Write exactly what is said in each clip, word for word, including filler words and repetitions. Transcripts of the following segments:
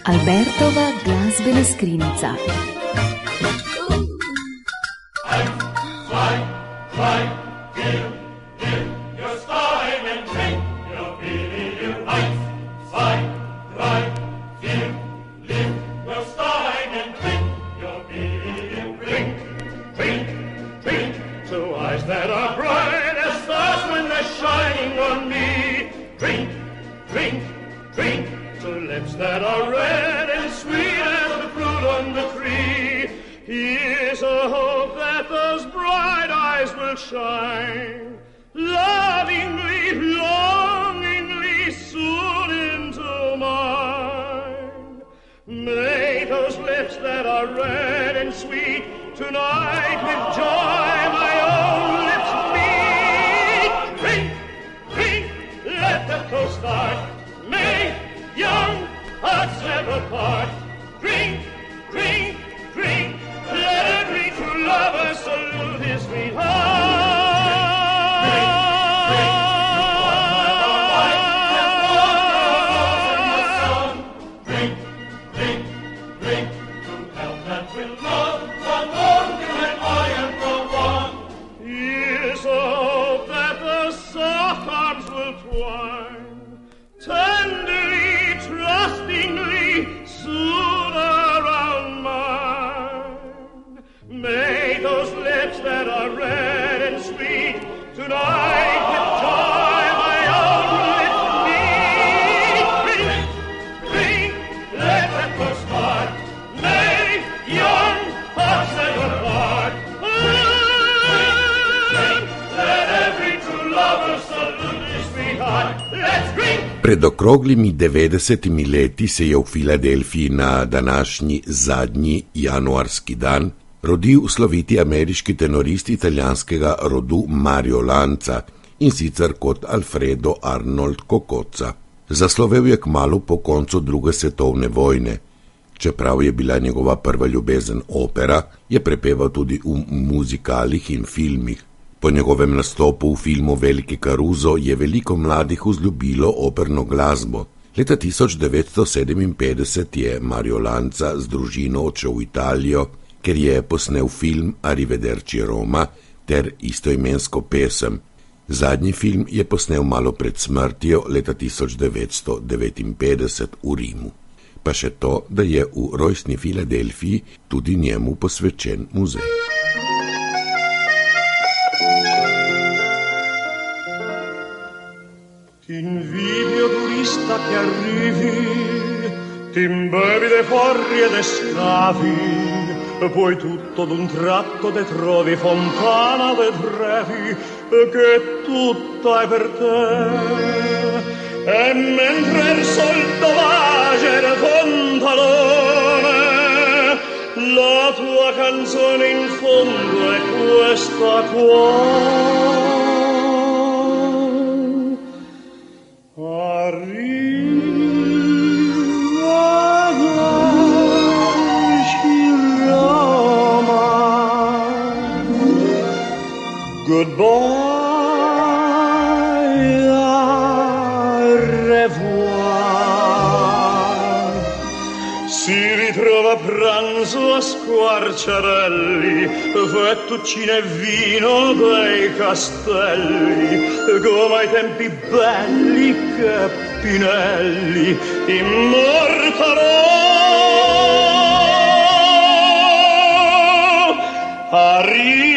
Albertova glazbena skrinjica. That are red and sweet as the fruit on the tree. Here's a hope that those bright eyes will shine, lovingly, longingly soon into mine. May those lips that are red and sweet tonight with joy my own lips meet. Drink, drink, let the toast start. May young hearts never part. Drink, drink, drink, let every true lover salute his sweetheart. Drink, drink, drink, drink, drink, to health and with love, one more you and I and the one. Here's a hope that the soft arms will twine, tenderly, trustingly, soon around mine. May those lips that are red and sweet tonight with joy my own lips meet. Drink, drink, let them go start. May young hearts never part. Drink, let every true lover salute his sweetheart. Let's drink. Pred okroglimi devetdesetimi leti se je v Filadelfiji na današnji zadnji januarski dan rodil sloviti ameriški tenorist italijanskega rodu Mario Lanza, in sicer kot Alfredo Arnold Cocozza. Zaslovel je kmalu po koncu druge svetovne vojne. Čeprav je bila njegova prva ljubezen opera, je prepeval tudi v muzikalih in filmih. Po njegovem nastopu v filmu Veliki Caruso je veliko mladih vzljubilo operno glasbo. Leta tisoč devetsto sedeminpetdeset je Mario Lanza z družino odšel v Italijo, ker je posnel film Arrivederci Roma ter istoimensko pesem. Zadnji film je posnel malo pred smrtjo leta tisoč devetsto devetinpetdeset v Rimu. Pa še to, da je v rojstni Filadelfiji tudi njemu posvečen muzej. T'invidio turista che arrivi, t'imbevi dei forri ed scavi, poi tutto d'un tratto te trovi fontana de Trevi, che tutta è per te. E mentre il sol tovage il fontalone, la tua canzone in fondo è questa qua. Goodbye, au revoir. Si ritrova a pranzo a Squarciarelli, fettuccine e vino dei castelli, come ai tempi belli che Pinelli immortalò. Arriva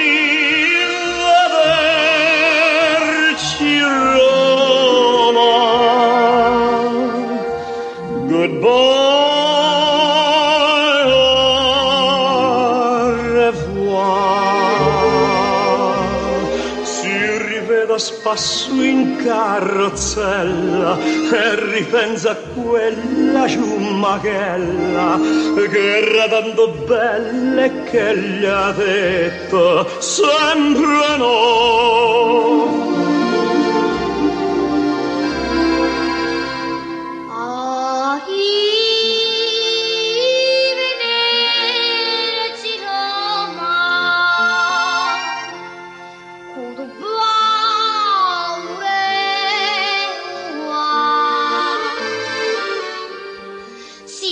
spasso in carrozzella e ripensa a quella ciummachella che era tanto bella e che gli ha detto sempre no. Si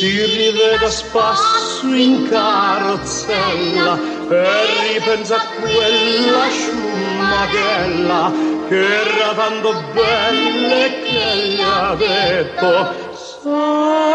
si riveda spasso in carrozzella e ripensa a quella sciumaghella che era tanto bella e che gli ha detto sai